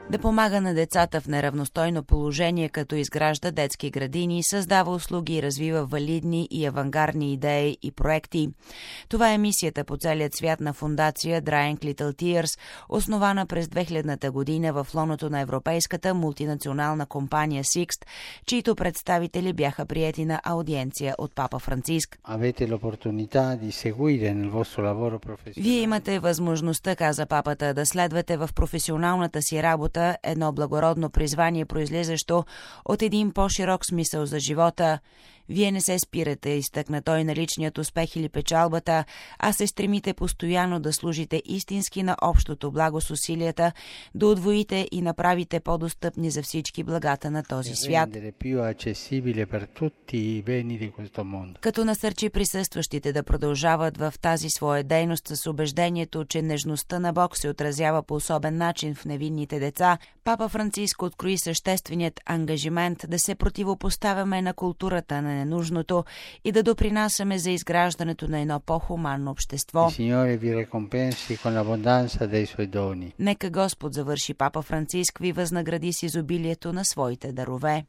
да помага на децата в неравностойно положение, като изгражда детски градини, създава услуги и развива валидни и авангардни идеи и проекти. Това е мисията по целия свят на фондация Drying Little Tears, основана през 2000 година в лоното на европейската мултинационална компания Sixt, чието представители бяха приети на аудиенция от Папа Франциск. Вие имате възможността, каза папата, да следвате в професионалната си работа едно благородно призвание, произлизащо от един по-широк смисъл за живота. Вие не се спирате, изтъкна той, на личният успех или печалбата, а се стремите постоянно да служите истински на общото благо с усилията, да удвоите и направите по-достъпни за всички благата на този свят. Като насърчи присъстващите да продължават в тази своя дейност с убеждението, че нежността на Бог се отразява по особен начин в невинните деца, Папа Франциск открои същественият ангажимент да се противопоставяме на културата на ненужното и да допринасяме за изграждането на едно по-хуманно общество. Нека Господ, завърши Папа Франциск, ви възнагради с изобилието на своите дарове.